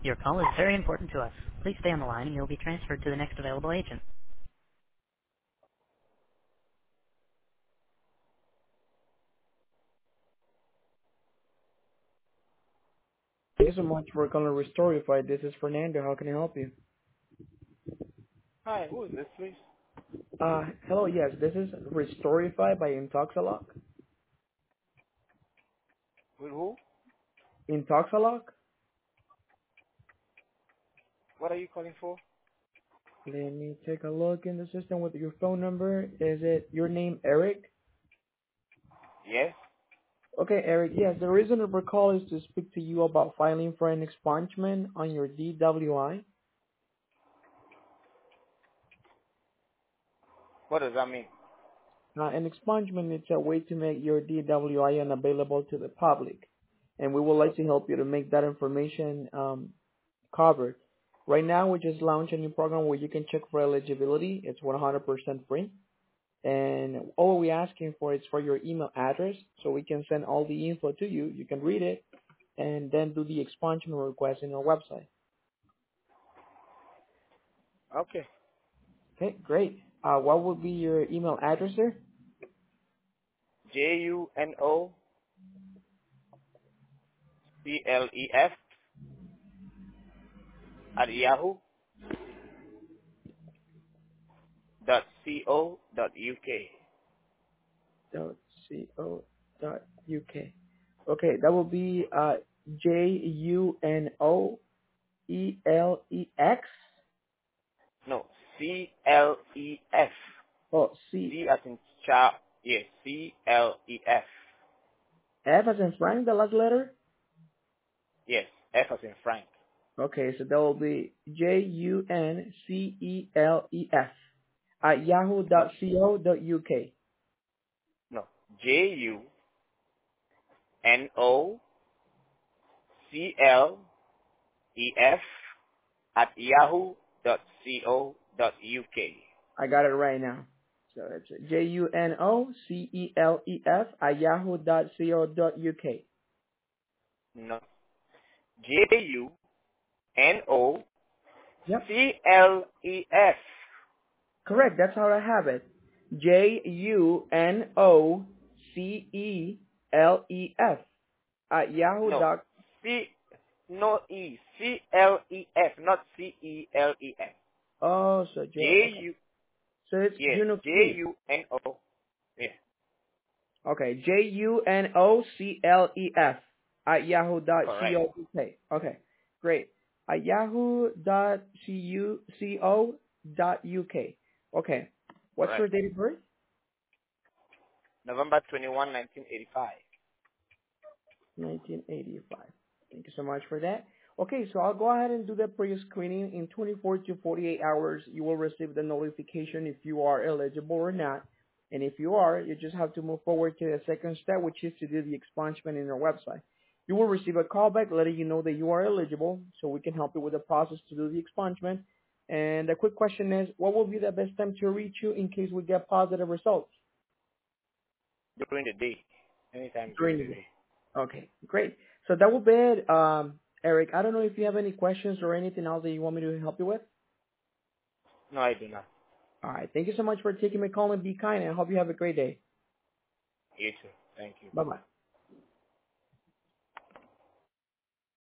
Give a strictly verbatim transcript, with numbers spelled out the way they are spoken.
Your call is very important to us. Please stay on the line and you'll be transferred to the next available agent. Thank you so much for calling Restorify. This is Fernando. How can I help you? Hi, who is this, please? Uh, hello, yes, this is Restorify by Intoxalock. With who? Intoxalock? What are you calling for? Let me take a look in the system with your phone number. Is it your name, Eric? Yes. Okay, Eric, yes, the reason of our call is to speak to you about filing for an expungement on your D W I. What does that mean? Uh, an expungement is a way to make your D W I unavailable to the public, and we would like to help you to make that information um, covered. Right now, we just launched a new program where you can check for eligibility. It's one hundred percent free, and all we're asking for is for your email address, so we can send all the info to you. You can read it, and then do the expungement request in our website. Okay. Okay, great. Uh, what would be your email address there? J U N O C L E F at yahoo dot co dot uk. Dot co dot uk. Okay, that will be uh, J U N O E L E X. No, C L E F. Oh, C C as in child. Yes, C L E F. F as in Frank, the last letter. Yes, F as in Frank. Okay, so that will be J U N C E L E F at yahoo No, dot co dot uk. no. J U N O C L E F at yahoo dot co dot uk. I got it right now. So it's J U N O C E L E F at yahoo dot co dot uk. No. J U N O Yep. C L E F. Correct. That's how I have it. J U N O C E L E F at yahoo No. dot. C, no E. C L E F, not C E L E F. Oh, so J. J Okay. U, So it's yes, Juno J Keith. U N O. Yeah, Okay. J U N O C L E F at yahoo dot correct, co dot uk. Okay. Great. At yahoo dot co dot uk. Okay. What's your correct. date of birth? November twenty-first, nineteen eighty-five. nineteen eighty-five. Thank you so much for that. Okay, so I'll go ahead and do the pre-screening. In twenty-four to forty-eight hours, you will receive the notification if you are eligible or not. And if you are, you just have to move forward to the second step, which is to do the expungement in your website. You will receive a callback letting you know that you are eligible, so we can help you with the process to do the expungement. And the quick question is, what will be the best time to reach you in case we get positive results? During the day. Anytime during During the the day. day. Okay, great. So that will be it, um, Eric. I don't know if you have any questions or anything else that you want me to help you with. No, I do not. All right. Thank you so much for taking my call and be kind. And I hope you have a great day. You too. Thank you. Bye bye. Bye-bye.